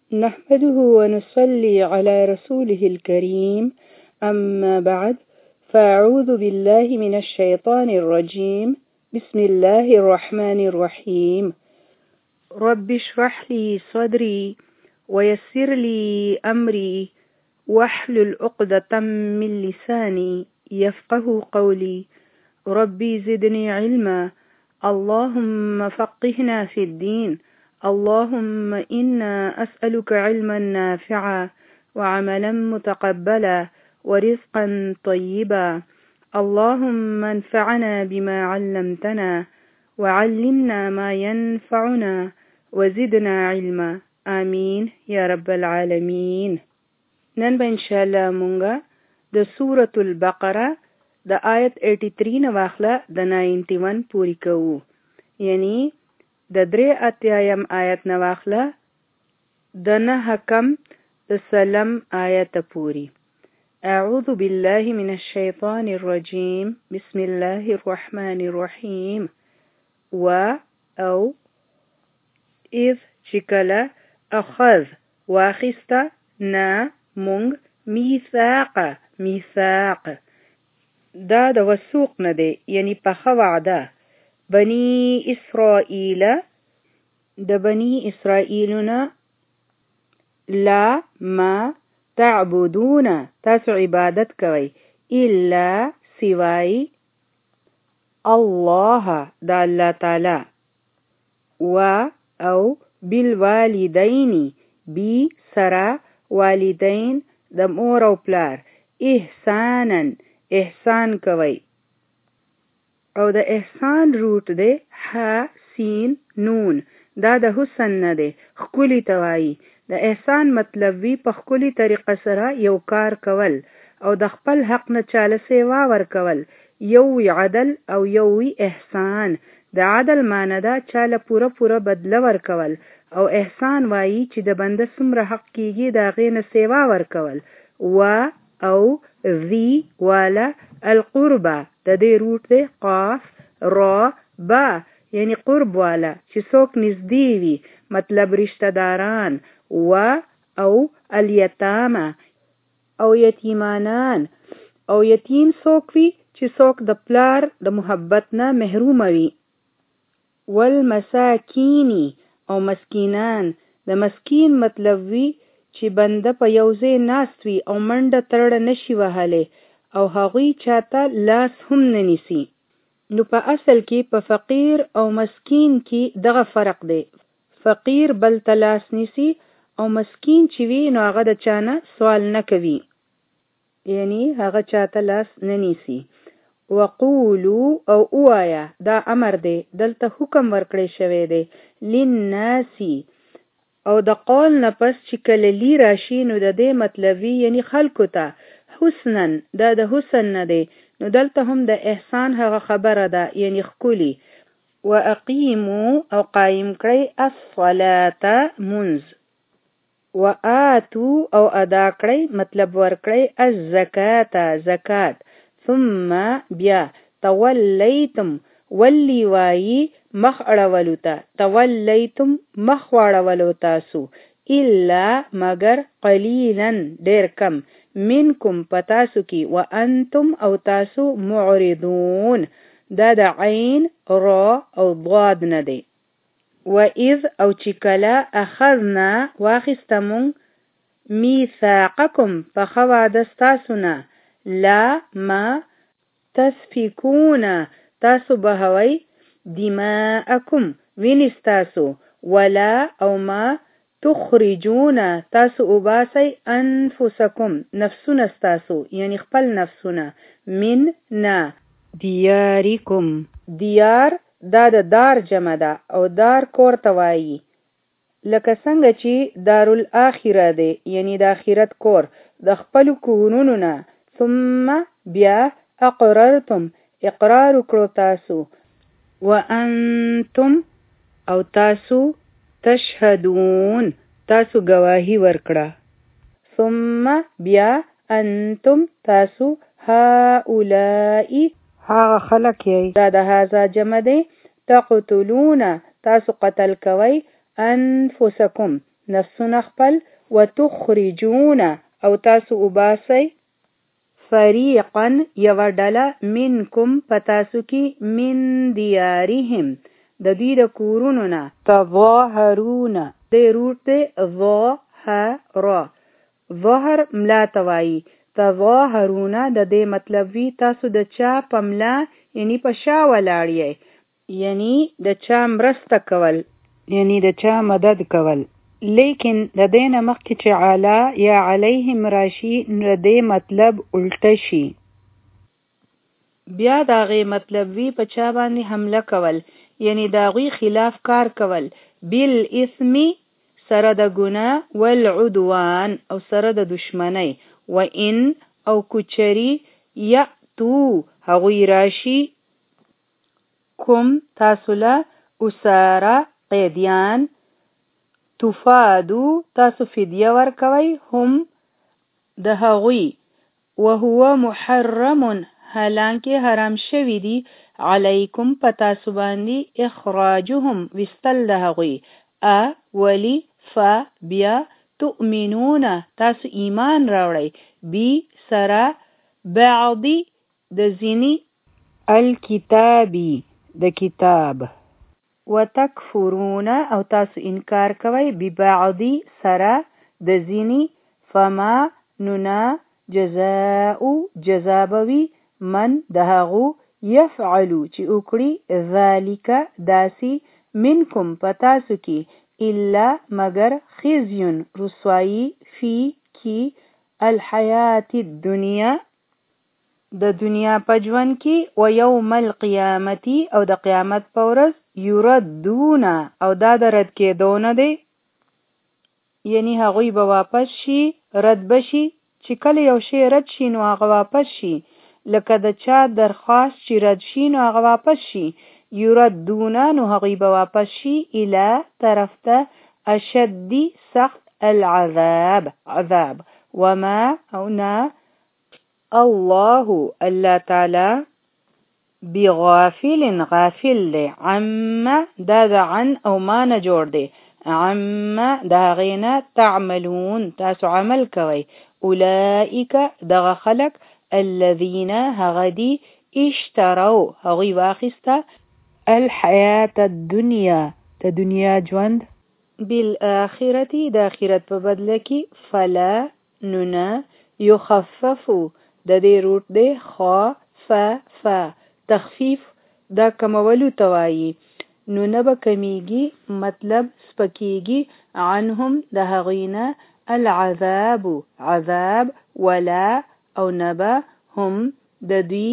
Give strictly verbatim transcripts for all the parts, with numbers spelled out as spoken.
نحمده ونصلي على رسوله الكريم أما بعد فأعوذ بالله من الشيطان الرجيم بسم الله الرحمن الرحيم رب اشرح لي صدري ويسر لي أمري واحلل عقدة من لساني يفقه قولي ربي زدني علما اللهم فقهنا في الدين اللهم إنا أسألك علما نافعا وعملا متقبلا ورزقا طيبا اللهم انفعنا بما علمتنا وعلمنا ما ينفعنا وزدنا علما آمين يا رب العالمين. نن به ان شاء الله مونږه د سورة البقره د آیت eighty-three نه واخله د ninety-one پوری کوو، یعنی د درې اتیایم آیت نه واخله د نه کم د سلم آیت پوری. اعوذ بالله من الشیطان الرجیم بسم الله الرحمن الرحیم. و او اذ چکله اخذ واخسته نا مونږ میثاق میثاق دا د وثوق نه دی، یعنی پخه وعده بنی اسرائیل د بنی اسرائیلنا لا ما تعبدون تاسو عبادت کوي الا سوای الله د الله تعالی و او بالوالدین بی سرا والدین د مور او پلار احسانا احسان کوي، او د احسان روت دی ح سین نون، دا د حسن نه دی خکولی توایی. د احسان مطلب وی په خکولی طریقه سره یو کار کول او د خپل حق نه چاله سیوا ورکول، یو وی عدل او یو وی احسان. د عدل معنی دا چاله پوره پوره بدله ورکول، او احسان وایی چې د بنده څومره حق کیږي د هغې نه سیوا ورکول. و او ذی والا القربه د دې روټ دی قاف را با، یعنی قرب والا چې څوک نږدې وي، مطلب رشتہ داران. و او الیتامه او یتیمانان، او یتیم څوک وي چې څوک د پلار د محبت نه محروم وي. والمساکینی او مسکینان، د مسکین مطلب وی چې بنده په یو ځای ناست وي او منډه ترړه نشي وهلی او هغوی چاته لاس هم نه نیسي. نو په اصل کې په فقیر او مسکین کې دغه فرق دی. فقیر بل ته لاس نیسي او مسکین چې وي نو هغه د چانه سوال نه کوي، یعنی هغه چاته لاس نه نیسي. وقولو او اوایا دا امر دی، دلته حکم ورکړی شوی دی للناسی، او د قول نه پس چې کله لی راشي نو د دې مطلب وي یعنی خلکو ته حسنن، دا د حسن نه دی، نو دلته هم د احسان هغه خبره ده یعنی خکولی. و اقیمو او قایم کړی الصلاة منز، و آتو او ادا کړی مطلب ورکړی الزکاة زکات، ثم بیا تولیتم ولی وائی مخ اړولو ته، تولیتم مخ واړولو تاسو، الا مگر قلیلا ډیر کم، منکم پتاسو کی، و انتم او تاسو معرضون، دا د عین را او ضاد نه دی. و اذ او چکلا اخذنا واخستمون میثاقکم پخوادستاسونا لا ما تسفکون تاسو بهوی دماءکم وینستاسو، ولا او ما تخرجون تاسو اوباسی انفسکم نفسونستاسو یعنی خپل نفسونه، من نا دیاریکم، دیار دا د دار جمع ده او دار کور توایی، لکه څنګه چې دارالآخره دی یعنی د آخرت کور، د خپل کورونو نه. ثم بیا اقررتم اقرار کړو تاسو، وانتم او تاسو تشهدون تاسو گواهی ورکړه. ثم بیا انتم تاسو هؤلاء هغه خلق یې، دا د هذا جمع دی، تقتلون تاسو قتل کوي، انفسکم نفسونه خپل وتخرجون او تاسو وباسئ فریقا یو ډله منکم پتاسو کې من دیارهم د دوی د کورونو نه تظاهرون د روټ د ظاهر ظاهر ملا توایی تظاهرون د دې مطلب وی تاسو د چا په ملا یعنی په شا ولاړی یعنی د چا مرسته کول یعنی د چا مدد کول لیکن د دې نه مخکې چې علی یا علیهم راشي نو د دې مطلب الټه شي بیا د هغې مطلب وی په چا باندې حمله کول یعنی د هغوی خلاف کار کول بالاسم سره د ګناه والعدوان او سره د دشمنی و ان او کچری یأتو هغوی راشي کوم تاسو له اساره قیدیان تفادو تاسو فدیه ورکوي هم د هغوی وهو محرم حالانکه حرام شوی دی علیکم پتاسو باندې اخراجهم وستل د هغوی ا ولی ف بیا تؤمنون تاسو ایمان راوړی بی سرا بعضی د زینی الکتابی د کتاب وتکفرون او تاسو انکار کوي ببعضی سرا د زینی فما ننا جزاء جزابوی من دهغو یفعلو چې وکړي ذالک داسی منکم پتاسو کی الا مگر خزیون رسوائی فی کی الحیات الدنیا د دنیا پجون کی و یوم القیامتی او د قیامت پورز یردون او دا د رد کېدونه دی یعنی هغوی به واپس شي رد بشي چې کله یو شی رد شي نو هغه واپس شي لکه د چا درخواست چې رد شي نو هغه واپس شي یردون نو هغوی به واپس شي الی طرف ته اشد سخت العذاب عذاب وما او نه الله الله تعالی بغافل غافل دی عما دا دا عن او ما نه جوړ دی عما دا غینا تعملون تاسو عمل کوي اولئک دغه خلق الذين هغدي اشتروا هغوی واخسته الحیات الدنیا د دنیا ژوند بالآخرة د آخرت په بدله کې فلا ننا یخففو د دې روټ دی خا ف ف تخفیف دا کمولو توایی نو نه به کمیږي مطلب سپکیږي عنهم د هغوینا العذاب عذاب ولا او نبا هم د دوی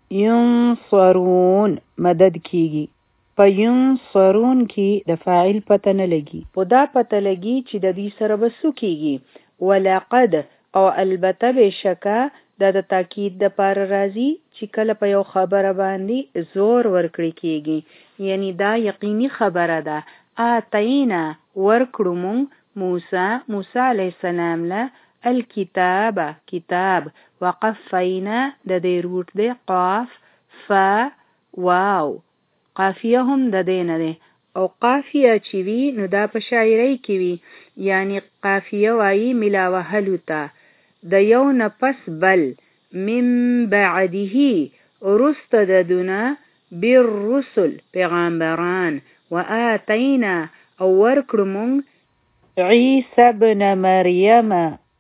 ینصرون مدد کیږي په ینصرون کې د فاعل پته نه لګي په دا پته لګي چې د دوی سره به څه کیږي ولقد او البته بشکه دا د تاکید د پار راځي چې کله په یو خبره باندې زور ورکړي کیږي یعنی دا یقیني خبره ده آتینا ورکړو مونږ موسی موسی علیه السلام له الکتاب کتاب وقفینا د دې روټ دی قاف فا واو قافیه هم د دې نه دی او قافیه چې وي نو دا په شاعرۍ کې وي یعنی قافیه وایي ملا وهلو ته د یو نه پس بل من بعده رست د دونه بالرسل پیغمبران وآتینا او ورکړو مونږ عیسی ابن مریم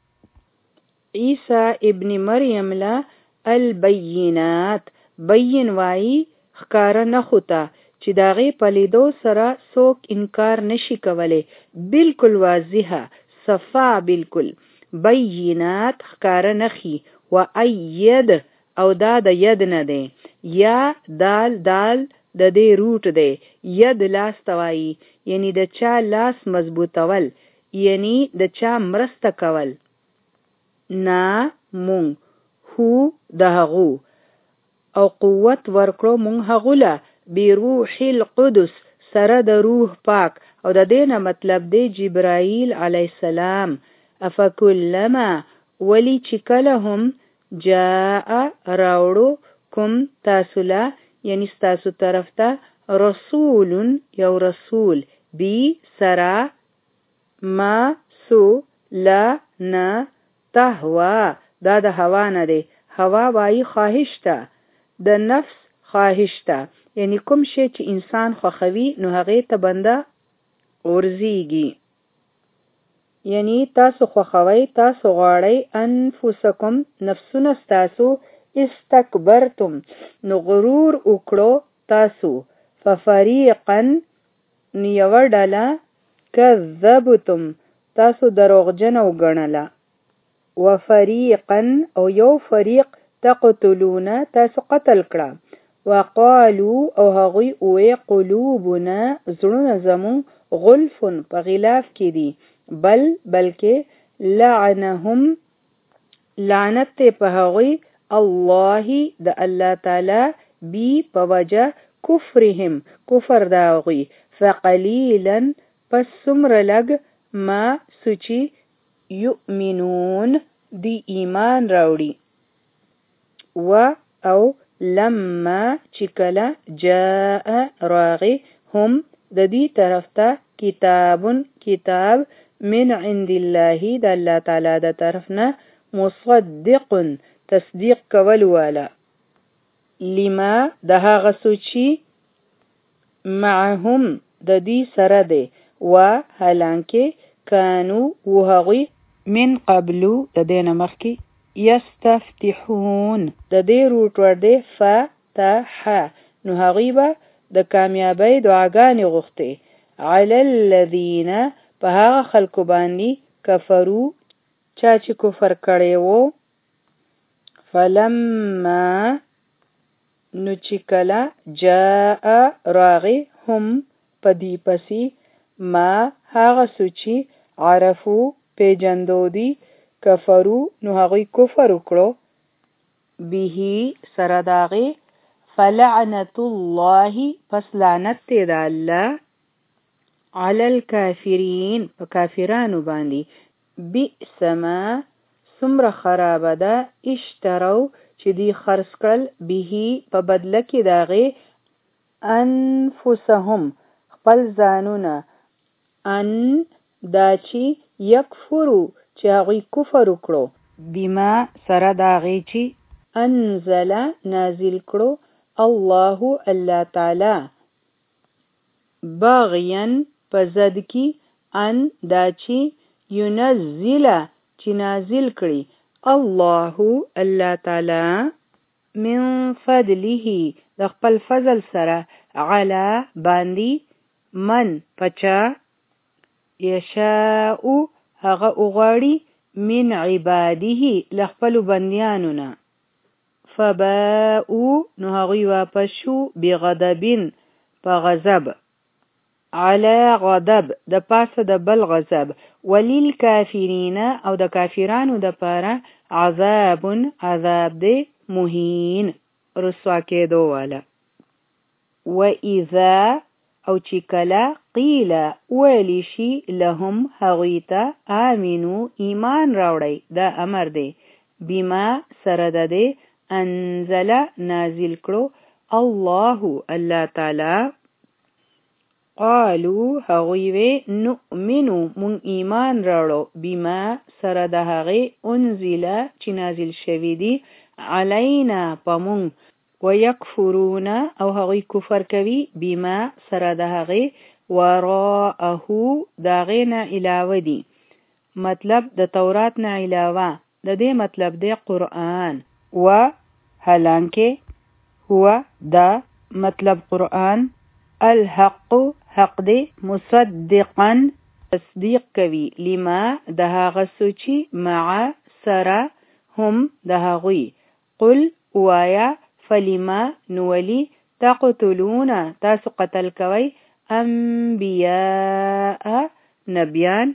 عیسی ابن مریم لا البینات بین وایي ښکاره نښو ته چې د هغې په لیدو سره څوک انکار نشي کولی بالکل واضحه صفا بالکل بینات ښکاره نښي و اید او دا د ید نه دی یا دال دال د دې روټ دی ید لاس ته وایي یعنی د چا لاس مضبوطول یعنی د چا مرسته کول نا مونږ هو د هغو او قوت ورکړو مونږ هغو له بروح القدس سره د روح پاک او د دې نه مطلب دی جبرائیل علیه السلام افکلما ولی چې کله هم جاء راوړو کوم تاسو له یعنی ستاسو طرف ته رسول یو رسول بی سرا ما سو لا نا تهوا دا د هوا نه دی. هوا وایي خواهش ته، د نفس خواهش ته، یعنی کوم شی چې انسان خوښوي نو هغې ته بنده غورځېږي. یعنی تاسو خوښوئ، تاسو غواړئ. انفسکم نفسونه ستاسو، استکبرتم نو غرور وکړو تاسو. ففریقا نو یوه ډله، کذبتم تاسو دروغجنه وګڼله. وفریقا او یو فریق، تقتلون تاسو قتل کړه. وقالو او هغوی اوی قلوبنا زړونه زمون غلفن په غلاف کې دي. بل بلکې لعنهم لعنت ته په هغوی الله د الله تعالی بی په وجه کفرهم کفر دا هغوی. فقلیلا پس څومره لږ ما سوچی یؤمنون دی ایمان راوړي. و او لما چې کله جاء راغی هم د دې طرف ته کتابون کتاب من عند الله د الله تعالی د طرف نه مصدق تصدیق کول والا لما د هغه سوچي معهم د دې سره دی. و حالانکه کانو وهغوی من قبلو د دین مخکې یستفتحون د دې روټ ور دی فتح نو هغوی به د کامیابی دعاګانې غوښتې. علی الذین په هغه خلکو باندې کفرو چا چې کفر کړی وو. فلما نو چې کله جاء راغی هم په دې پسې ما هغه سوچي عرفو پیجندو دی کفرو نو هغوی کفر وکړو به سره داغه. فلعنت الله پس لعنت دی د الله علی الکافرین په کافرانو باندې. بئس ما څومره خرابه ده اشترو چې دی خرڅ کړل به په بدله کې داغه انفسهم خپل ځانونه. ان دا چې یکفرو چې هغوی کفر وکړو بما سره داغه چې انزل نازل کړو الله الله تعالی باغیان په زد کی ان دا چې ينزل چې نازل کړي الله الله تعالی من فضله د خپل فضل سره علا باندې من پچا یشاء هغه اغاړي من عباده لخپل بندیانونه. فباءو نو هغوی واپس شو بغضبین په غضب علی غضب د پاسه د بل غضب. وللکافرین او د کافرانو د پاره عذاب عذاب دی مهین رسوا کېدو والا. و اذا او چې کله قیل ویلی شي لهم هغوی ته آمنو ایمان راوړی دا امر دی بما سره د دی انزل نازل کړو الله الله تعالی. قالو هغوی وی نؤمنو مون ایمان راوړو بما سره د هغې انزل چې نازل شوی دی علینا پمون. ويکفرون او هغوی کفر کوي بما سره د هغې وراءه د هغې نه علاوه دی. مطلب د تورات نه علاوه د دې مطلب دی قرآن. و حالانکه هو دا مطلب قرآن الحق حق دی مصدقا تصدیق کوي لما د هغه سوچي مع سره هم د هغوی. قل وایا فلما نولی تقتلون تاسو قتل کوي انبیاء نبیان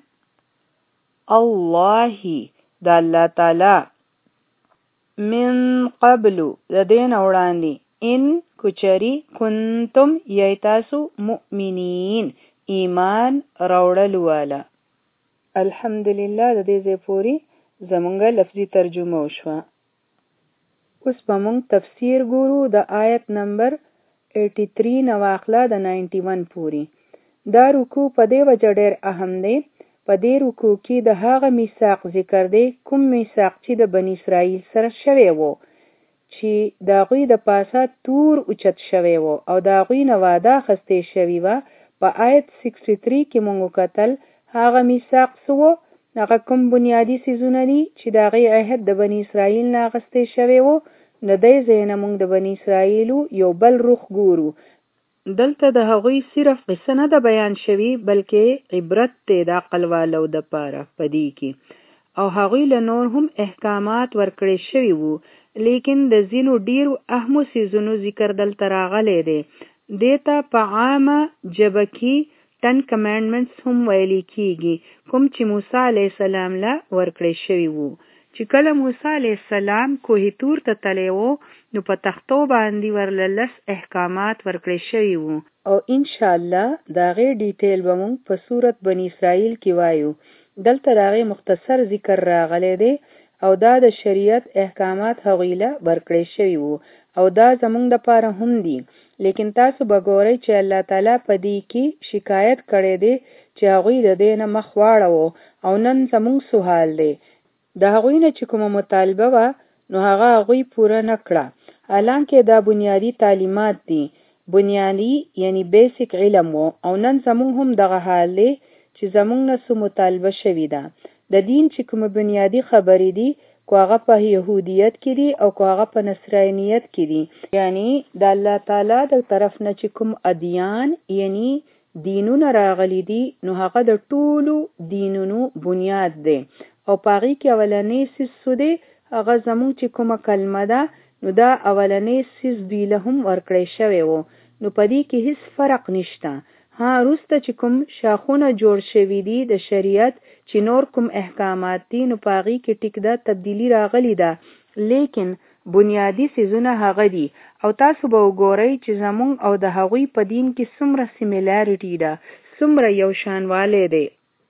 الله د الله تعالی من قبل د دین وړاندې ان کچری کنتم یتاسو مؤمنین ایمان راوړل والا. الحمدلله د دې ځای پوری زمونږه لفظي ترجمه وشوه. اوس به مونږ تفسیر ګورو د آیت نمبر eighty-three نو اخلا د ninety-one پوری. دا رکوع په دې وجه ډېر اهم دی په دې رکوع کې د هغه میثاق ذکر دی کوم میثاق چې د بنی اسرائیل سره شوی وو چې د هغوی د پاسه تور اوچت شوی وو او د هغوی نه وعده اخیستې شوې وه. په آیت سکسټي تھری کې موږ وکتل هغه میثاق څه وو، هغه کوم بنیادي څیزونه دي چې د هغې عهد د بني اسرائیل نه اخیستی شوی وو. د دې ځای نه موږ د بني اسرائیلو یو بل رخ ګورو. دلته د هغوی صرف قصه نه ده بیان شوي بلکې عبرت دی د عقل والو دپاره په دې کې، او هغوی له نور هم احکامات ورکړی شوي وو، لیکن د ځینو ډیرو اهمو څیزونو ذکر دلته راغلی دی. دې ته په عامه ژبه کې ټن کمانډمنټس هم ویلي کیږي کوم چې موسی علیه السلام له ورکړی شوي وو. چې کله موسی علیه السلام کوه تور ته تللی وو نو په تختو باندې ورله لس احکامات ورکړی شوي وو، او انشاءالله د هغې ډیټیل به موږ په سورت بني اسرائیل کې وایو. دلته د هغې مختصر ذکر راغلی دی او دا د شریعت احکامات هغوی له ورکړی شوي وو او دا زموږ دپاره هم دي. لیکن تاسو به ګورئ چې الله تعالی په دې کې شکایت کړی دی چې هغوی د دې نه مخ واړوو او نن زموږ سوال دی. د هغوی نه چې کومه مطالبه وه نو هغه هغوی پوره نه کړه، حالانکه دا بنیادي تعلیمات دي، بنیادي یعنی بیسیک علم وو. او نن زموږ هم دغه حال دی چې زموږ نه څه مطالبه شوي ده. د دین چې کومه بنیادي خبرې دي کو هغه په یهودیت کې دي او کو هغه په نصرانیت کې دي، یعنی د الله تعالی د طرف نه چې کوم ادیان یعنی دینونه راغلي دي نو هغه د ټولو دینونو بنیاد دی. او په هغې کې اولنی څیز څه دی، هغه زموږ چې کومه کلمه ده نو دا اولنی څیز دوی له هم ورکړی شوی وو، نو په دې کې هیڅ فرق نشته. ها وروسته چې کوم شاخونه جوړ شوي دي د شریعت چې نور کوم احکامات دي نو په هغې کې ټیک ده تبدیلي راغلی ده، لیکن بنیادي څیزونه هغه دي. او تاسو به وګورئ چې زموږ او د هغوی په دین کې څومره سیمیلاریټي ده، څومره یو شانوالی دی.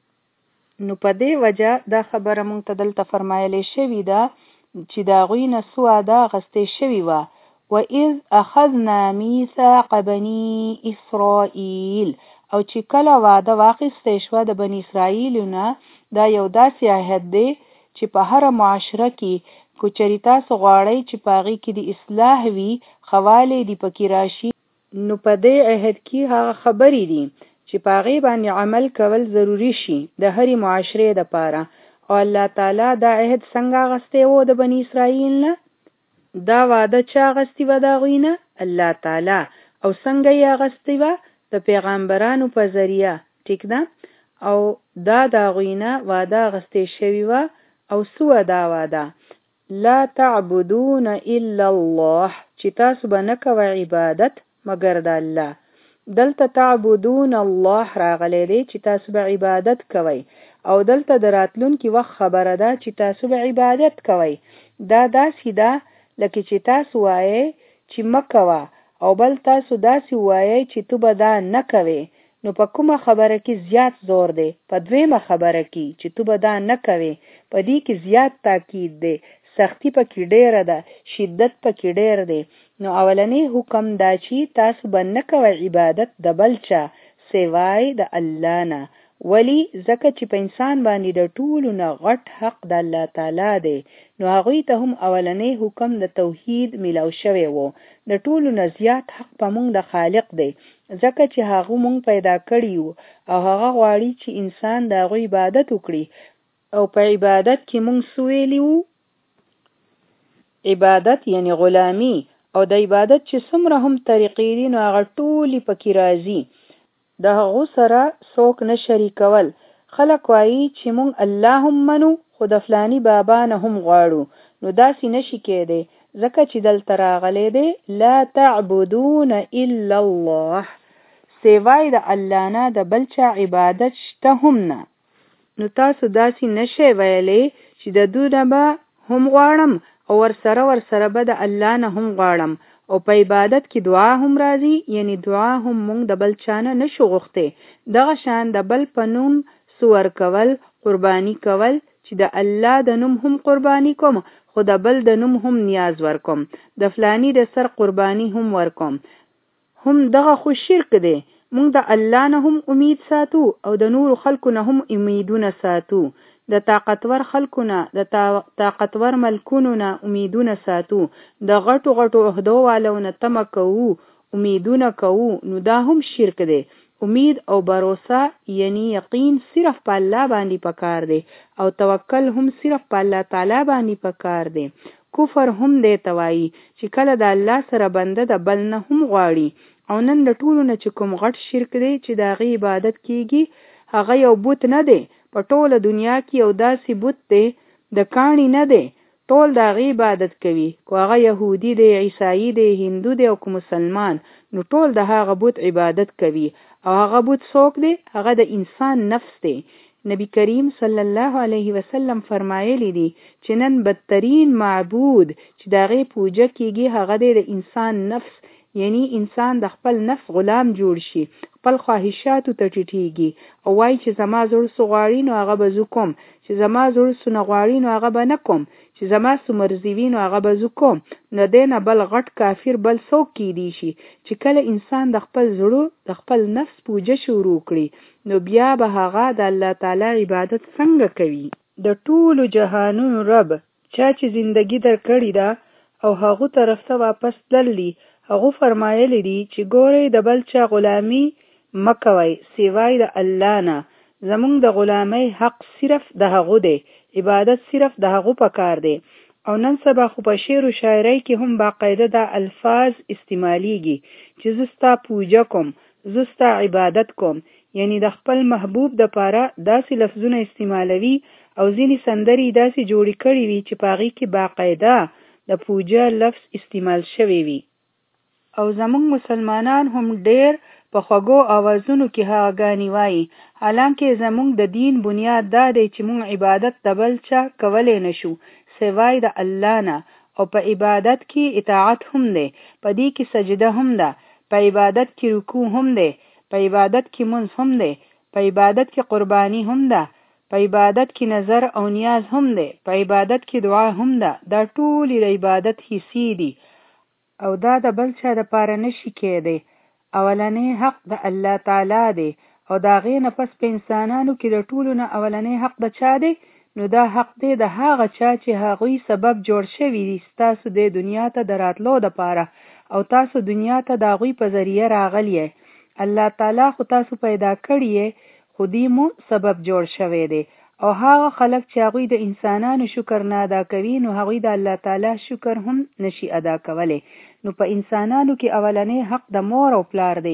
نو په دې وجه دا خبره موږ ته دلته فرمایلی شوې ده چې د هغوی نه څه وعده اخیستې شوې وه. وَإِذْ أَخَذْنَا مِيثَاقَ بَنِي إِسْرَائِيل، او چې کله وعده واخیستې شوه د بني اسرائیلو نه، دا یو داسې عهد دی چې په هره معاشره کې که چېرې تاسو غواړئ چې په هغې کې د اصلاح وي، ښه والی دې پکې راشي، نو په دې عهد کې هغه خبرې دي چې په هغې باندې عمل کول ضروري شي د هرې معاشرې دپاره. او الله تعالی دا عهد څنګه اخیستی و د بني اسرائیل نه؟ دا وعده چا اخیستې وه د هغوی نه؟ الله تعالی. او څنګه یې اخیستې وه؟ د پیغمبرانو په ذریعه، ټیک ده. او دا د هغوی نه وعده اخیستې شوې وه. او څه وه دا وعده؟ لا تعبدون الا الله، چې تاسو به نه کوئ عبادت مګر د الله. دلته تعبدون الله راغلی دی چې تاسو به عبادت کوئ، او دلته د راتلونکي وخت خبره ده چې تاسو به عبادت کوئ. دا داسې ده لکه چې تاسو وایئ چې مه کوه، او بل تاسو داسې وایئ چې تو به دا نه کوې. نو په کومه خبره کې زیات زور دی؟ په دویمه خبره کې چې تو به دا نه کوې، په دې کې زیات تاکید دی، سختی پکې ډیره ده، شدت پکې ډیر دی. نو اولنی حکم دا چې تاسو به نه کوئ عبادت د بل چا سوای د الله نه. ولی ځکه چې په انسان باندې د ټولو نه غټ حق د الله تعالی دی، نو هغوی ته هم اولنی حکم د توحید میلاو شوی وو. د ټولو نه زیات حق په موږ د خالق دی، ځکه چې هغه موږ پیدا کړي وو او هغه غواړي چې انسان د هغوی عبادت وکړي. او په عبادت کې موږ څه ویلي وو؟ عبادت یعنی غلامی. او د عبادت چې څومره هم طریقې دي نو هغه ټولې پکې راځي، د هغو سره څوک نه شریکول. خلک وایي چې موږ الله هم منو خو د فلانی بابا نه هم غواړو، نو داسې نشي کېدی، ځکه چې دلته راغلی دی لا تعبدون الا الله، سوای د الله نه د بل چا عبادت شته هم نه. نو تاسو داسې نشئ ویلی چې د دو نه به هم غواړم او ورسره ورسره به د الله نه هم غواړم. او په عبادت کې دعا هم راځي، یعنی دعا هم مونږ د بل چا نه نشو غوښتی. دغه شان د بل په نوم سور کول، قربانی کول چې د الله د نوم هم قربانی کوم خو د بل د نوم هم نیاز ورکوم، د فلانی د سر قربانی هم ورکوم، هم دغه خو شرک دی. مونږ د الله نه هم امید ساتو او د نور خلکو نه هم امیدونه ساتو. د طاقتور خلکو نه، د طاقتور ملکونو نه امیدونه ساتو. د غټو غټو عہدو والو نه تمه کوو، امیدونه کوو. نو دا هم شرک دی. امید او باروسه یعنی یقین صرف په الله باندې پکار دی او توکل هم صرف په الله تعالی باندې پکار دی. کفر هم دی توایی چې کله د الله سره بنده د بل نه هم غواړي. او نن د ټولو نه چې کوم غټ شرک دی چې د هغې عبادت کیږي، هغه یو بت نه دی. په ټوله دنیا کې یو داسې بت دی د کاڼي نه دی، ټول د هغې عبادت کوي. کو هغه یهودي دی، عیسائی دی، هندو دی او که مسلمان، نو ټول د هغه بت عبادت کوي. او هغه بت څوک دی؟ هغه د انسان نفس دی. نبی کریم صلی الله علیه وسلم فرمایلی دی چې نن بدترین معبود چې د هغې پوجه کیږي هغه دی د انسان نفس. یعنی انسان د خپل نفس غلام جوړ شي، خپل خواهشاتو ته ټیټیږي او وایي چې زما زړه څه غواړي نو هغه به زه کوم، چې زما زړه څه نه غواړي نو هغه به نه کوم، چې زما څه مرضي وي نو هغه به زه کوم. نه دی نه بل غټ کافر بل څوک کیدی شي. چې کله انسان د خپل زړه د خپل نفس پوجه شروع کړي نو بیا به هغه د الله تعالی عبادت څنګه کوي؟ د ټولو جهانونو رب چا چې زندگی در کړی ده او هغه طرف ته واپس تللی، هغه فرمایلی دی چې ګورئ د بل چا غلامی مکوئ سوای د الله نه. زمونږ د غلامۍ حق صرف د هغه دی، عبادت صرف د هغه پکار دی. او نن سبا خو په شعر و شاعرۍ کې هم باقاعده دا الفاظ استعمالیږي چې زه ستا پوجه کوم، زه ستا عبادت کوم. یعنی د خپل محبوب د پاره داسې لفظونه استعمالوي او ځینې سندرې داسې جوړې کړي وي چې په هغې کې باقاعده د پوجه لفظ استعمال شوی وي. او زمونږ مسلمانان هم ډیر په خوږو آوازونو کې هغه‌ګانې وایي، حالانکه زمونږ د دین بنیاد دا دی چې مونږ عبادت د بل چا کولی نشو سوای د الله نه. او په عبادت کې اطاعت هم دی، په دې کې سجده هم ده، په عبادت کې رکوع هم دی، په عبادت کې منځ هم دی، په عبادت کې قربانی هم ده، په عبادت کې نظر او نیاز هم دی، په عبادت کې دعا هم ده. دا ټول د عبادت حصې دي او دا د بل چا د پاره نشي کېدی. اولنی حق د الله تعالی دی او د هغې نه پس په انسانانو کې د ټولو نه اولنی حق د چا دی؟ نو دا حق دی د هغه چا چې هغوی سبب جوړ شوي دي ستاسو د دنیا ته د راتلو دپاره او تاسو دنیا ته د هغوی په ذریعه راغلی یې. الله تعالی خو تاسو پیدا کړي یې، خو دوی مو سبب جوړ شوی دی. او هغه خلک چې هغوی د انسانانو شکر نه ادا کوي نو هغوی د الله تعالی شکر هم نشي ادا کولی. نو په انسانانو کې اولنی حق د مور او پلار دی.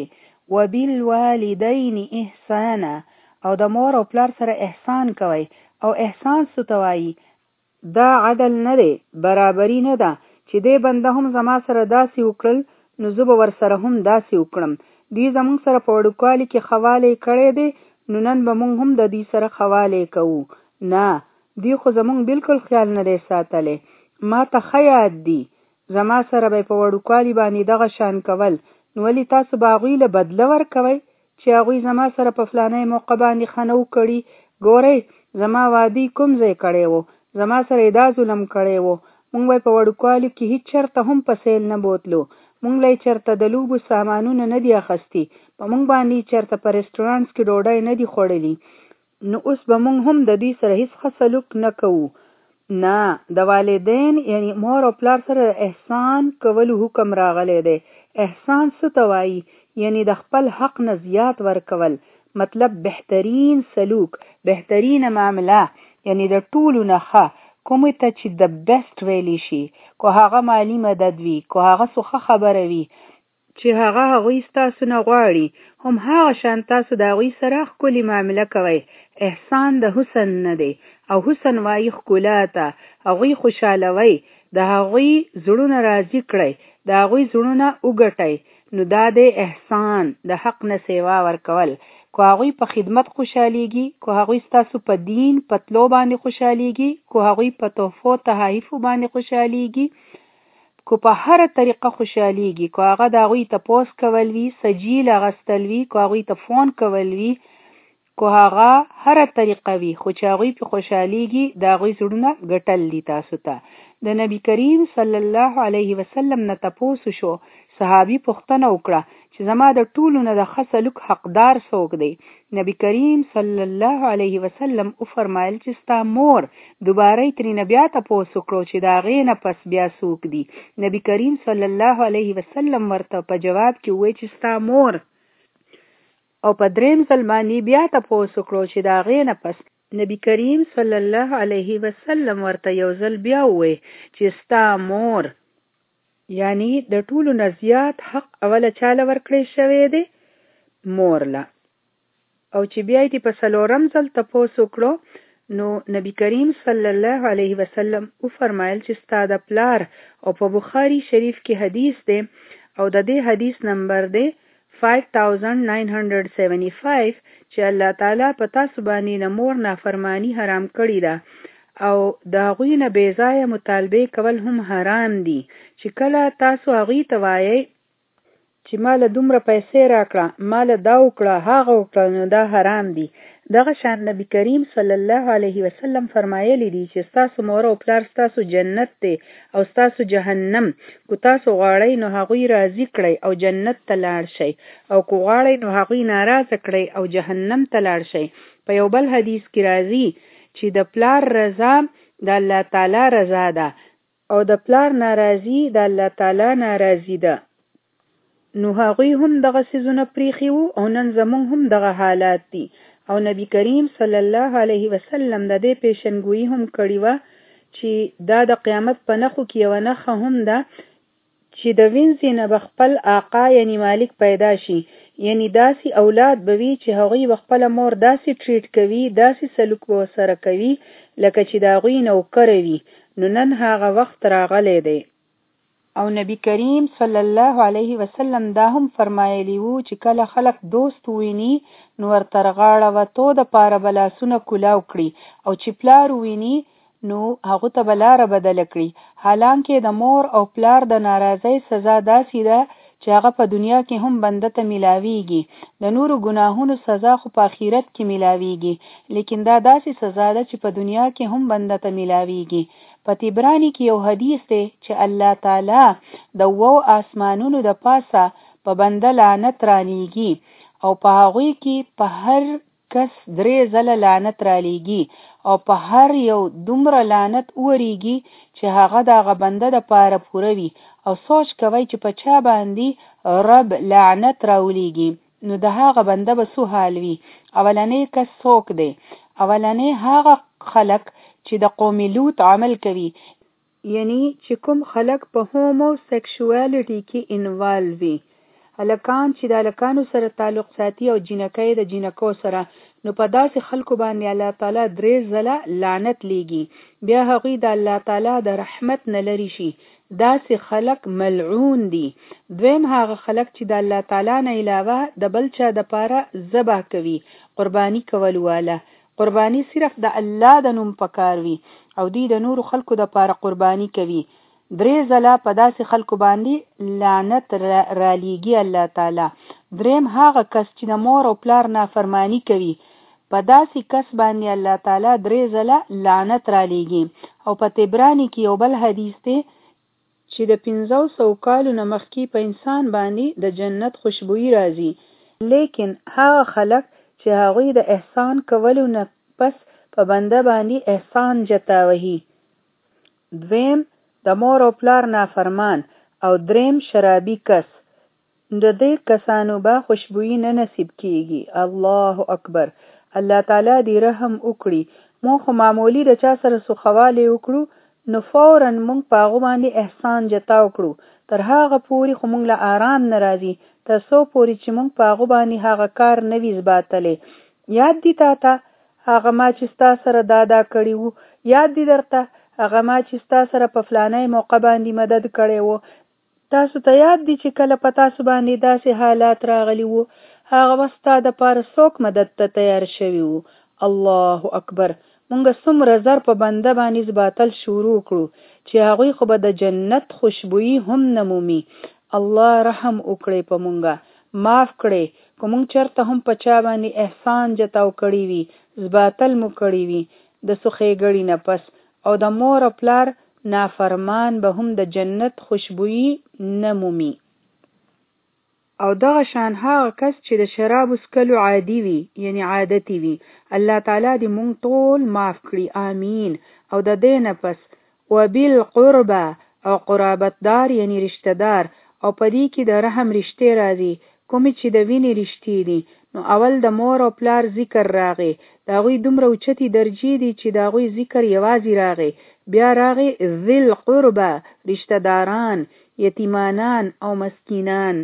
وبالوالدین احسانا، او د مور او پلار سره احسان کوي. او احسان څه ته وایي؟ دا عدل نه دی، برابري نه ده چې دې بنده هم زما سره داسې وکړل نو زه به ورسره هم داسې وکړم. دوی زموږ سره په وړوکوالي کې خوالی کړی دی نو نن به موږ هم د دوی سره خوالی کوو. نه، دوی خو زموږ بالکل خیال نه دی ساتلی. ما ته ښه یاد دي زما سره به په وړوکوالي باندې دغه شان کول، نو ولې تاسو به هغوی له بدله ورکوئ چې هغوی زما سره په فلانی موقع باندې ښه نه وکړي؟ ګورئ زما وادي کوم ځای کړی و، زما سره یې دا ظلم کړی و. مونږ به په وړوکوالي کې هیڅ چېرته هم په سیل نه بوتلو، مونږ له یې چېرته د لوبو سامانونه نه دي اخیستي، په مونږ باندې چېرته په رسټورانټس کې ډوډۍ نه دي خوړلي. نو اوس به مونږ هم د دوی سره هیڅ ښه سلوک نه کوو. نه، د والدین یعنی مور او پلار سره احسان کولو حکم راغلی دی. احسان څه ته وایي؟ یعنی د خپل حق نه زیات ورکول، مطلب بهترین سلوک، بهترین معامله، یعنی د ټولو نه ښه کومې ته چې د بیسټ ویلی شي، کو هغه مالی مدد وي، کو هغه څه ښه خبره وي چې هغه هغوی ستاسو نه غواړي، هم هغه شان تاسو د هغوی سره ښکلې معامله کوئ. احسان د حسن نه دی او حسن وایي ښکلا ته. هغوی خوشحالوئ، د هغوی زړونه راضي کړئ، د هغوی زړونه وګټئ. نو دا دی احسان، د حق نه سیوا ورکول. کو هغوی په خدمت خوشحالیږي، کو هغوی ستاسو په دین په تلو باندې خوشحالیږي، کو هغوی په تحفو تحایفو باندې خوشحالیږي، کو په هره طریقه خوشحالیږي، کو هغه د هغوی تپوس کول وي، سجیل اغستل وي، کو هغوی ته فون کول وي، کو هغه هره طریقه وي، خو چې هغوی په خوشحالیږي د هغوی زړونه ګټل دي تاسو ته. د نبی کریم صلی الله علیه وسلم نه تپوس شو صحابي پوښتنه وکړه چې زما د ټولو نه د ښه سلوک حقدار څوک دی؟ نبی کریم صلی الله علیه وسلم وفرمایل چې ستا مور. دوباره یې ترېنه بیا تپوس وکړو چې د هغې نه پس بیا څوک دي؟ نبی کریم صلی الله علیه وسلم ورته په جواب کې وویل چې ستا مور. او په دریم ځل باندې بیا تپوس وکړو چې د هغې نه پس نبی کریم صلی الله علیه وسلم ورته یو ځل بیا وویل چې ستا مور. یعنی د ټولو نه زیات حق اوله چاله ورکړی شوی دی؟ مور له. او چې بیا یې په څلورم ځل تپوس وکړو نو نبی کریم صلی الله علیه وسلم وفرمایل چې ستا د پلار. او په بخاری شریف کې حدیث دی او د دې حدیث نمبر دی five thousand nine hundred seventy-five چې الله تعالی په تاسو باندې د مور نافرمانی حرام کړی ده او د هغوی نه بې ځایه مطالبې کول هم حرام دي چې کله تاسو هغوی ته وایئ چې ماله دومره پیسې راکړه، ماله دا وکړه، هغه وکړه، نو دا حرام دي. دغه شان نبی کریم صلی الله علیه وسلم فرمایلی دي چې ستاسو مور او پلار ستاسو جنت دی او ستاسو جهنم. کو تاسو غواړئ نو هغوی راضي کړئ او جنت ته لاړ شئ، او کو غواړئ نو هغوی ناراضه کړئ او جهنم ته لاړ شئ. په یو بل حدیث کې راځي چې د پلار رضا د الله تعالی رضا ده او د پلار ناراضي د الله تعالی ناراضي ده. نو هغوی هم دغه څیزونه پریښي وو او نن زموږ هم دغه حالات دي. او نبی کریم صلی الله علیه وسلم د دې پیشنګویي هم کړې وه چې دا د قیامت په نښو کې یوه نښه هم ده چې د وینځې نه به خپل آقا یعنی مالک پیدا شي. یعنی داسې اولاد به وي چې هغوی به خپله مور داسې ټریټ کوي، داسې سلوک به ورسره کوي لکه چې د هغوی نوکره وي. نو نن هغه وخت راغلی دی. او نبی کریم صلی الله علیه وسلم دا هم فرمایلی وو چې کله خلق دوست ویني نو ورته غاړه وتو د پاره بلاسونه کلاو کړي، او چې پلار ویني نو هغه ته بلاره بدل کړي. حالانکه د مور او پلار د ناراضۍ سزا داسې ده چې هغه په دنیا کې هم بنده ته ملاویږي. د نورو ګناهونو سزا خو په آخرت کې ملاویږي، لیکن دا داسې سزا ده چې په دنیا کې هم بنده ته ملاویږي. په تبرانی کې یو حدیث دی چې الله تعالی د وو آسمانونو د پاسه په بنده لعنت رانیږي او په هغوی کې په هر کس درې ځله لعنت رالیږي او په هر یو دومره لعنت وریږي چې هغه د هغه بنده د پاره پوره وي. او سوچ کوي چې په چا باندې رب لعنت راولیږي نو د هغه بنده به څه حال وي. اولنی کس څوک دی؟ اولنی هغه خلق چې د قوم لوط عمل کوي، یعنی چې کوم خلق په هومو سیکشوالټي کې انوالو وي. هلکان چې د هلکانو سره تعلق ساتي او جنکۍ د جنکو سره، نو په داسې خلکو باندې الله تعالی درې ځله لعنت لیږي. بیا هغوی د الله تعالی د رحمت نه لرې شي. داسې خلق ملعون دي. دویم هغه خلق چې د الله تعالی نه علاوه د بل چا د پاره ذبح کوي، قرباني کول واله. قربانی صرف د الله د نوم پکار وي او دی د نورو خلکو د پاره قربانی کوي. درې ځله په داسې خلکو باندې لعنت را لیږي الله تعالی. دریم هغه کس چې د مور او پلار نافرمانی کوي، په داسې کس باندې الله تعالی درې ځله لعنت را لیږي. او په تبرانی کې یو بل حدیث دی چې د پنځو سوو کالو نه مخکې په انسان باندې د جنت خوشبوئی راځي، لیکن هغه خلک چې هغوی د احسان کولو نه پس په بنده باندې احسان جتاوهي. دویم د مور او پلار نافرمان او دریم شرابي کس. د دې کسانو به خوشبوئی نه نصیب کیږي. الله اکبر. الله تعالی دې رحم وکړي. مونږ خو معمولی د چا سره سوخوالی وکړو نو فوراً مونږ په هغو باندې احسان جتا وکړو، تر هغه پورې خو مونږ له آرام نه راځي تر څو پورې چې مونږ په هغو باندې هغه کار نه وي زباتلی. یاد دی تا ته هغه ما چې ستا سره دا دا کړي وو؟ یاد دی درته هغه ما چې ستا سره په فلانی موقع باندې مدد کړی وو؟ تاسو ته یاد دی چې کله په تاسو باندې داسې حالات راغلی وو؟ هغه وخت ستا د پاره څوک مدد ته تیار شوي وو؟ الله اکبر. مونږ څومره زر په بنده باندې زباتل شروع کړو چې هغوی خو به د جنت خوشبوئی هم نه مومي. الله رحم وکړي په مونږه، معاف کړي که مونږ چرته هم په چا باندې احسان جتاو کړی وي، زباتل مو کړی وي د سخېګړي نه پس، او د مور او پلار نافرمان به هم د جنت خوشبوئی نه مومي. او دغه شان هغه کس چې د شراب څښلو عادي وي یعنی عادتي وي الله تعالی دې مونږ ټول معاف کړي آمین. او د دې نه پس وبالقربى او قرابتدار یعنی رشتہ دار او پدې کې د رحم رشتې راځي کومې چې د وینې رشتې دي نو اول د مور او پلار ذکر راغی دا غوی دومره اوچتي درجې دي چې دا غوی ذکر یوازې راغی بیا راغی ذل قربى رشتہ داران یتیمانان او مسکینان.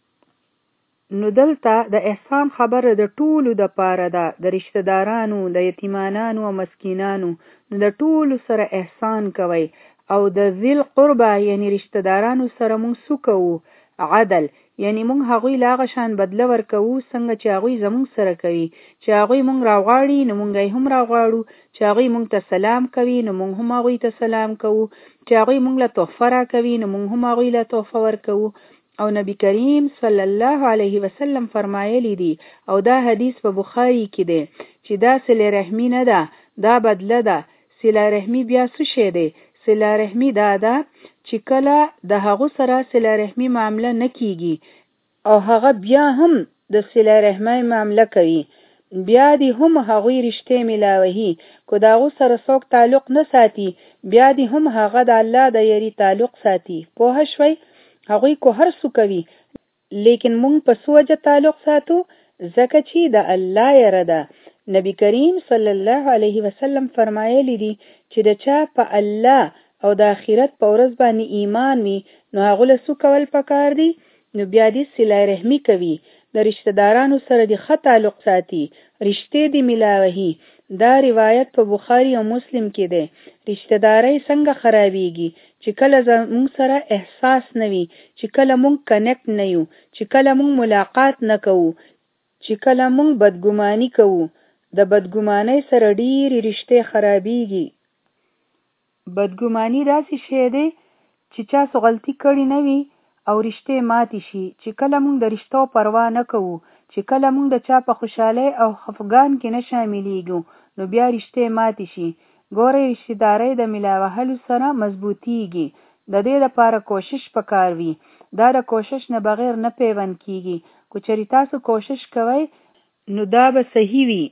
نو دلته د احسان خبره د ټولو د پاره ده د رشتہ دارانو د یتیمانانو او مسکینانو نو د ټولو سره احسان کوي او د ذل قربى یعنی رشتہ دارانو سره مونږ سکو عدل یعنی مونږ هغوی لاغه شان بدله ورکوو څنګه چې هغوی زمونږ سره کوي چې هغوی مونږ راغواړي نو مونږ یې هم راغواړو چې هغوی مونږ ته سلام کوي نو مونږ هم هغوی ته سلام کوو چې هغوی مونږ له تحفه راکوي نو مونږ هم هغوی له تحفه ورکوو. او نبی کریم صلی الله علیه وسلم فرمایلی دی او دا حدیث په بخاری کې دی چې دا صله رحمی نه ده دا بدله ده. صله رحمی بیا څه شی دی؟ صله رحمی دا ده چې کله د هغه سره صله رحمی معامله نه کیږي او هغه بیا هم د صله رحمی معامله کوي بیا دی هم هغوی رشتې ملاوهي کو دا هغه سره څوک تعلق نه ساتي بیا دی هم هغه د الله د یری تعلق ساتي. پوه شوي؟ هغوی کو هر څه کوي لیکن مونږ په سوجه تعلق ساتو ځکه چې د الله یره ده. نبی کریم صلی الله علیه وسلم فرمایلی دی چې د چا په الله او د آخرت په ورځ باندې ایمان وي نو هغه له څه کول پکار دی نو بیا دې صله رحمی کوي د رشتہ دارانو سره د ښه تعلق ساتي رشتې دی ملاوهي. دا روایت په بخاری او مسلم کې دی. رشتہ داري څنګه خرابېږي چې کله زموږ سره احساس نه وي چې کله مونږ کنیکټ نه یو چې کله مونږ ملاقات نه کوو چې کله مونږ بدګماني کوو د بدګمانۍ سره ډېرې رشتې خرابېږي. بدګماني داسې شی دی چې چا څه غلطي کړې نه وي او رشتې ماتې شي چې کله مونږ د رشتو پروا نه کوو چې کله مونږ د چا په خوشحالۍ او خفګان کې نه شاملېږو نو بیا رشتې ماتې شي. ګورئ رشتې دارۍ د ملاوهلو سره مضبوطیږي د دې لپاره کوشش پکار وي دا د کوشش نه بغیر نه پیوند کیږي. کو چېرې تاسو کوشش کوئ نو دا به صحیح وي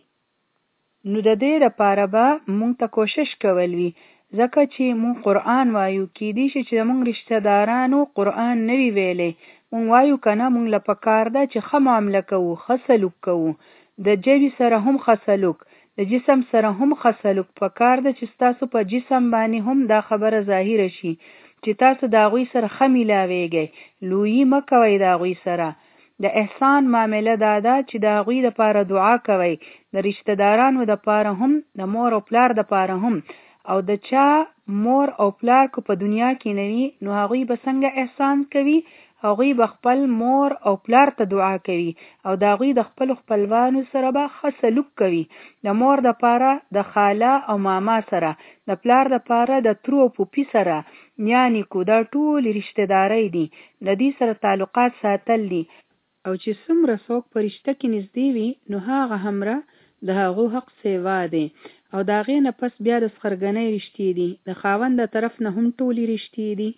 نو د دې لپاره به مونږ ته کوشش کول وي ځکه چې مونږ قرآن وایو کیدی شي چې مونږ رشتہ دارانو قرآن نه وی ویلې مونږ وایو کنه مونږ له پکار ده چې ښه معامله کوو ښه سلوک کوو د ژبې سره هم ښه سلوک د جسم سره هم ښه سلوک پکار ده چې تاسو په جسم باندې هم دا خبره ظاهر شي چې تاسو د هغوی سره ښه ملاویږئ لویي مه کوئ د هغوی سره. د احسان معامله دا ده چې د هغوی دپاره دعا کوئ د رشتہ دارانو دپاره هم د مور او پلار دپاره هم او د چا مور او پلار کو په دنیا کې نه وي نو هغوی به څنګه احسان کوي هغوی به خپل مور او پلار ته دعا کوي او د هغوی د خپل خپلوانو سره به ښه سلوک کوي د مور دپاره د خاله او ماما سره د پلار دپاره د ترو او پوپی سره یعنی کو دا ټول رشتہ دارۍ دي د دې سره تعلقات ساتل دي او چې څومره څوک په رشته کې نږدې وي نو هغه همره د هغو حق سیوا دی او د هغې نه پس بیا د سخرګنۍ رشتې دي د خاوند د طرف نه هم ټولې رشتې دي.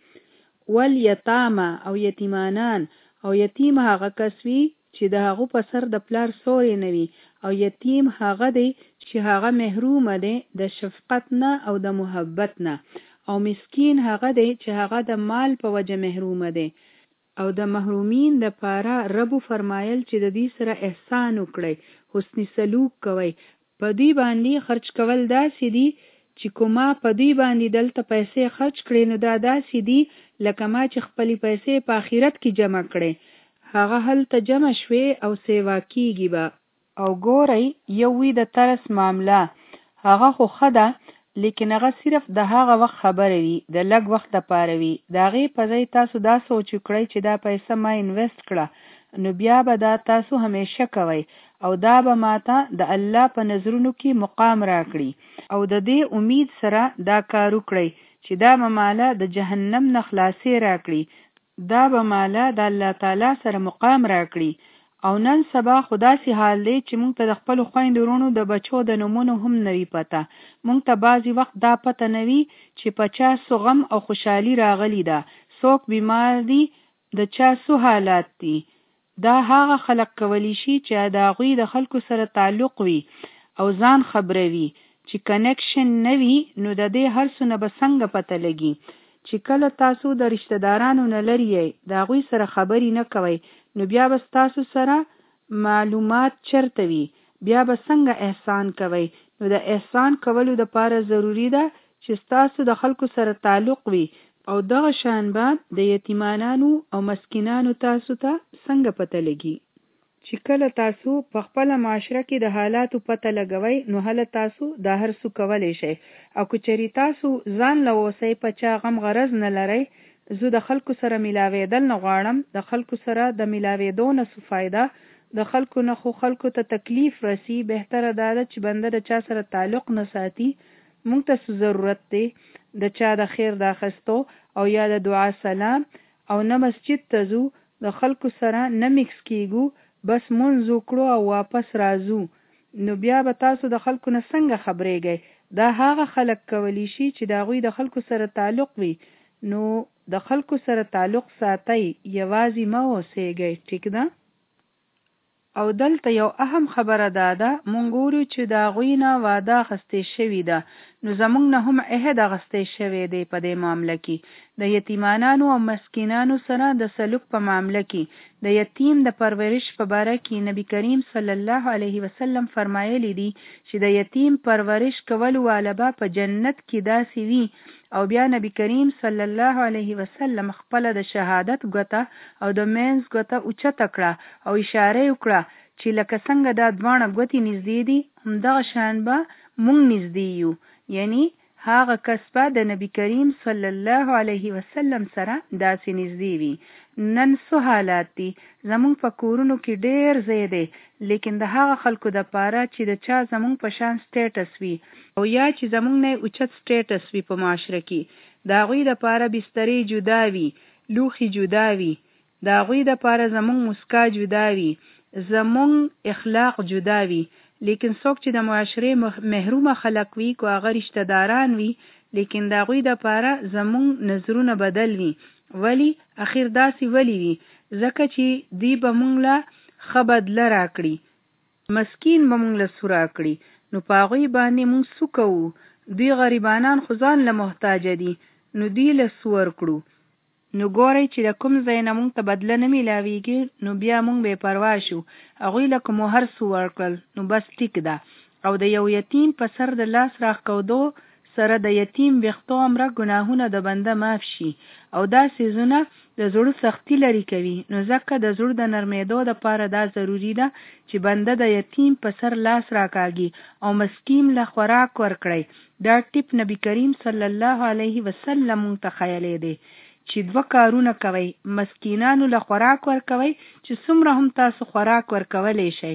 والیتامه او یتیمانان او یتیم هغه کس وي چې د هغو په سر د پلار سوری نه وي او یتیم هغه دی چې هغه محرومه دی د شفقت نه او د محبت نه او مسکین هغه دی چې هغه د مال په وجه محرومه دی. او د محرومین د پاره رب فرمایل چې د دې سره احسان وکړي حسن سلوک کوي په دې باندې خرج کول داسې دي چې کومه په دې باندې دلته پیسې خرج کړي نو دا داسې دي لکه ما چې خپلې پیسې په آخرت کې جمع کړي هغه هلته جمع شوي او سیوا کیږي به. او ګورئ یو وی د ترس معامله هغه خو ښه ده لیکن هغه صرف د هغه وخت خبره وي د لږ وخت دپاره وي د هغې په ځای تاسو دا سوچ وکړئ چې دا پیسه ما انویسټ کړه نو بیا به دا تاسو همیشه کوئ او دا به ماته د الله په نظرونو کې مقام راکړي او د دې امید سره دا کار وکړئ چې دا به ماله د جهنم نه خلاصې راکړي دا به ماله د الله تعالی سره مقام راکړي. او نن سبا خدا سي حال دی چې مونږ ته د خپل خويندو ورونو د بچو د نومونو هم نوي پته مونږ ته بعضی وخت دا پته نوي چې په چا سو غم او خوشحالي راغلی ده څوک بیمار دي د چا سو حالات دي دا هغه خلق کولی شي چې د هغوی د خلکو سره تعلق وي او ځان خبروي. چې کنیکشن نه وي نو د دې هر څه نه به څنګه پته لګي. چې کله تاسو د رشتہ دارانو نه لرې یې، د هغوی سره خبرې نه کوئ، نو بیا به تاسو سره معلومات چرته وي، بیا به څنګه احسان کوئ. نو د احسان کولو دپاره ضروري ده چې تاسو د خلکو سره تعلق وي، او دغه شان به د یتیمانانو او مسکینانو تاسو ته څنګه پته لګي. چې کله تاسو په خپله معاشره کې د حالاتو پته لګوئ، نو هله تاسو دا هر څه کولی شئ. او که چېرې تاسو ځان له اوسئ په چا غم غرض نه لرئ، زه د خلکو سره میلاوېدل نه غواړم، د خلکو سره د میلاوېدو نه څه فایده، د خلکو نه خو خلکو ته تکلیف رسی، بهتره دا ده چې بنده د چا سره تعلق نه ساتي. مونږ ته څه ضرورت دی د چا د خیر د اخیستو او یا د دعا سلام، او نه مسجد ته ځو، د خلکو سره نه میکس کیږو، بس مونځ وکړو او واپس راځو. نو بیا به تاسو د خلکو نه څنګه خبرېږئ؟ دا هغه خلک کولی شي چې د هغوی د خلکو سره تعلق وي. نو د خلکو سره تعلق ساتئ، یوازې مه اوسېږئ. ټیک ده؟ او دلته یو اهم خبره دا ده، مونږ ګورو چې د هغوی نه واده اخیستې شوې ده، نو زمونږ نه هم عهد اخیستی شوی دی په دې معامله کې. د یتیمانانو او مسکینانو سره د سلوک په معامله کې، د یتیم د پرورش په باره کې نبی کریم صلی الله علیه وسلم فرمایلی دي چې د یتیم پرورش کول والا به په جنت کې داسې وي. او بیا نبی کریم صلی الله علیه وسلم خپله د شهادت ګوته او د مینځ ګوته اوچته کړه او اشاره وکړه چې لکه څنګه دا دواړه ګوتې نږدې دي، همدغه شان به مونږ نږدې یو. یعنی هغه کس به د نبی کریم صلی الله علیه وسلم سره داسې نږدې وي. نن څه حالات دي؟ زمونږ په کورونو کې ډېر ځای دی، لیکن د هغه خلکو د پاره چې د چا زمونږ په شان سټیټس وي، او یا چې زمونږ نه اوچت سټیټس وي په معاشره کې، د هغوی د پاره بسترې جدا وي، لوښي جدا وي، د هغوی د پاره زمونږ مسکا جدا وي، زمونږ اخلاق جدا وي. لیکن څوک چې د معاشرې محرومه خلق وي، کو هغه رشتہ داران وي، لیکن د هغوی د پاره زمونږ نظرونه بدل وي. ولی اخیر داسې ولی وي؟ ځکه چې دی به مونږ له ښه بدله راکړي، مسکین به مونږ له څه راکړي، نو په هغوی باندې مونږ څه کوو؟ دوی غریبانان خو ځان له محتاجه دي، نو دوی له څه ورکړو؟ نو ګورئ چې د کوم ځای نه مونږ ته بدله نه میلاویږي، نو بیا مونږ بې پروا شو. هغوی لکه مو هر څه ورکړل، نو بس ټیک ده. او د یو یتیم په سر د لاس راښکودو سره د یتیم ویښتو عمره ګناهونه د بنده معاف شي. او دا څیزونه د زړه سختی لري کوي. نو ځکه د زړه د نرمېدو دپاره دا ضروري ده چې بنده د یتیم په سر لاس راکاږي او مسکین له خوراک ورکړي. دا ټیپ نبی کریم صلی الله علیه وسلم مونږ ته ښیلی دی چې دوه کارونه کوئ، مسکینانو له خوراک ورکوئ چې څومره هم تاسو خوراک ورکولی شئ،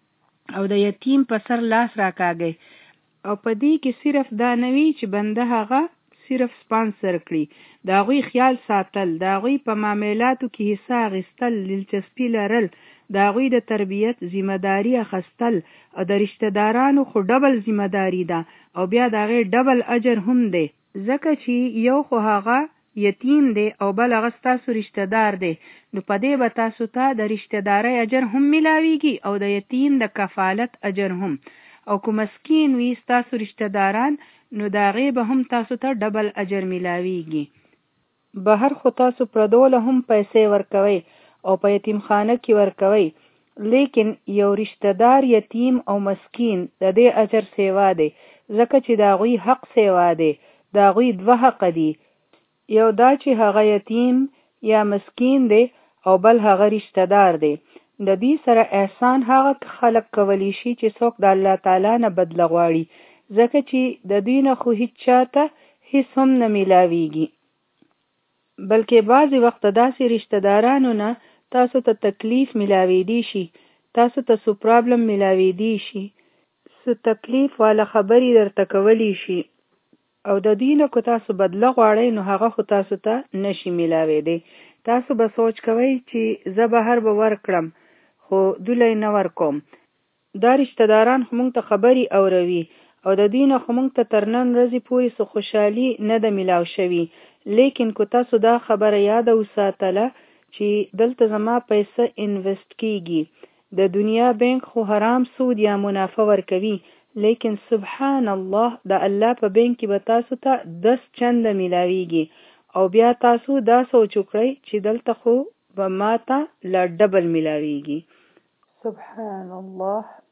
او د یتیم په سر لاس راکاږئ. او په دې کې صرف دا نه وي چې بنده هغه صرف سپانسر کړي، د هغوی خیال ساتل، د هغوی په معاملاتو کې حصه اخیستل، دلچسپي لرل، د هغوی د تربیت ذمہ داری اخیستل، او د رشتہ دارانو خو ډبل ذمہ داری ده، او بیا د هغې ډبل اجر هم دی، ځکه چې یو خو هغه یتیم دی او بل هغه ستاسو رشتہ دار دی. نو په دې به تاسو ته د رشتہ دارۍ اجر هم میلاویږي او د یتیم د کفالت اجر هم. او که مسکین وي ستاسو رشتہ داران، نو د هغې به هم تاسو ته ډبل اجر میلاویږي. بهر خو تاسو پردوله هم پیسې ورکوئ او په یتیم خانه کې ورکوئ، لیکن یو رشتہ دار یتیم او مسکین د دې اجر سیوا دی، ځکه چې د هغوی حق سیوا دی. د هغوی دوه حق دي، یو دا چې هغه یتیم یا مسکین دی او بل هغه رشتہ دار دی. د دې سره احسان هغه خلق کولی شي چې څوک د الله تعالی نه بدله غواړي، ځکه چې د دوی نه خو هیڅ چاته هیڅ هم نه میلاویږي. بلکې بعضې وخت داسې رشتہ دارانو نه تاسو ته تکلیف میلاویدی شي، تاسو ته څه پرابلم میلاویدی شي، څه تکلیف والا خبرې درته کولی شي، او د دوی نه که تاسو بدله غواړئ، نو هغه خو تاسو ته نشي میلاویدی. تاسو به سوچ کوئ چې زه بهر به ورکړم، خو دوی نه ورکوم. دا رشتہ داران خو مونږ ته خبرې اوروي، او د دوی نه خو مونږ ته تر نن ورځې پورې څه خوشحالي نه ده میلاو شوي. لیکن که تاسو دا خبره یاده وساتله چې دلته زما پیسه انویسټ کیږي. د دنیا بانک خو حرام سود یا منافع ورکوي، لیکن سبحان الله د الله په بانک کې به تاسو ته دس چنده ملاویږي او بیا تاسو دا سوچ وکړئ چې دلته خو به ماته لا ډبل ملاویږي. سبحان الله.